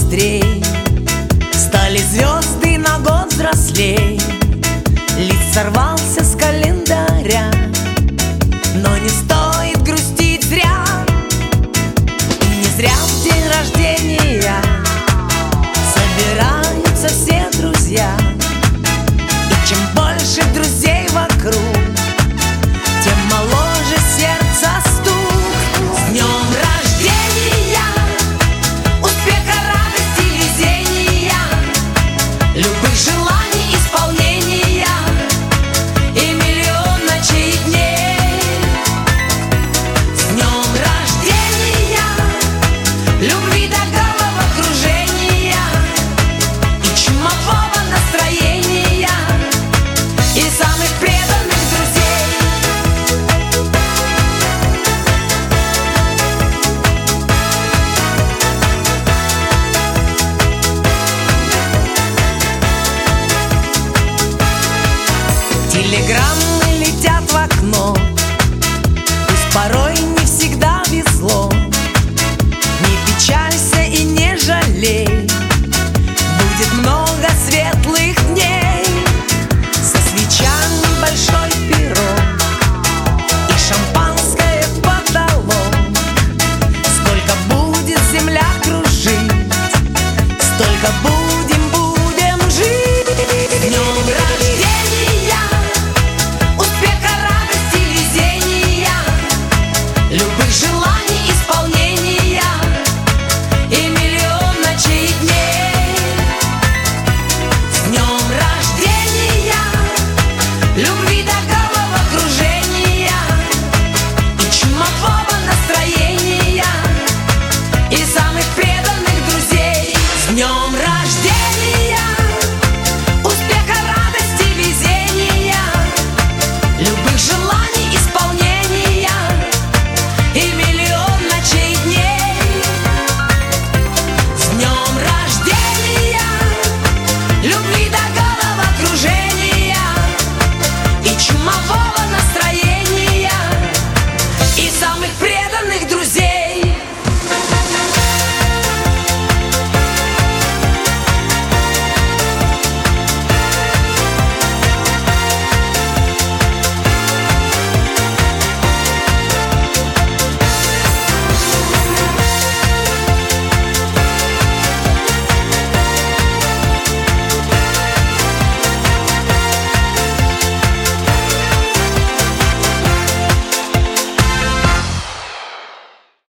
быстрей, стали звезды на год взрослей. Лист сорвался с календаря, но не стоит грустить зря. И не зря в день рождения собираются все друзья. И чем больше друзей вокруг, тем моложе сердце стук. С днем рождения, успеха, радости, везения, любых желаний исполнения и миллион ночей и дней. С днем рождения, любви до головокружения и чумового настроения и самых преданных друзей. Телеграмма